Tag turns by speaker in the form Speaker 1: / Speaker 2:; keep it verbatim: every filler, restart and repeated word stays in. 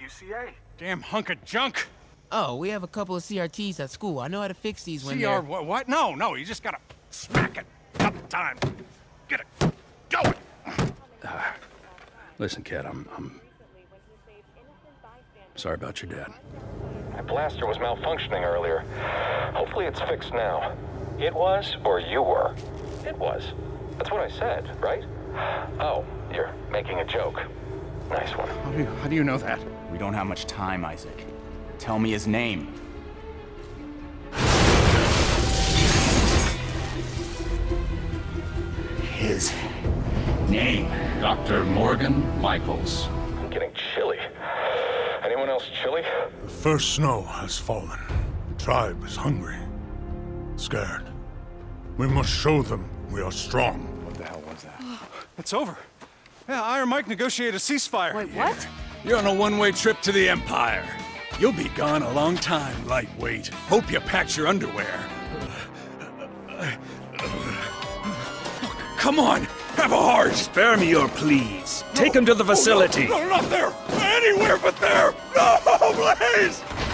Speaker 1: C A.
Speaker 2: Damn hunk of junk.
Speaker 3: Oh, we have a couple of C R Ts at school. I know how to fix these when
Speaker 2: C R
Speaker 3: they're...
Speaker 2: what, what? No, no, you just gotta smack it a couple times. Get it going.
Speaker 4: Uh, listen, kid, I'm, I'm... sorry about your dad.
Speaker 5: My blaster was malfunctioning earlier. Hopefully it's fixed now. It was, or you were? It was. That's what I said, right? Oh, you're making a joke. Nice one.
Speaker 2: How do you, how do you know that?
Speaker 6: We don't have much time, Isaac. Tell me his name.
Speaker 4: His name, Doctor Morgan Michaels.
Speaker 5: I'm getting chilly. Anyone else chilly?
Speaker 7: The first snow has fallen. The tribe is hungry, scared. We must show them we are strong.
Speaker 2: What the hell was that? It's over. Yeah, Iron Mike negotiated a ceasefire.
Speaker 8: Wait, what?
Speaker 4: You're on a one-way trip to the Empire. You'll be gone a long time, lightweight. Hope you packed your underwear. Come on, have a heart. Spare me your pleas. Take him to the facility.
Speaker 2: No, no, not there. Anywhere but there. No, please.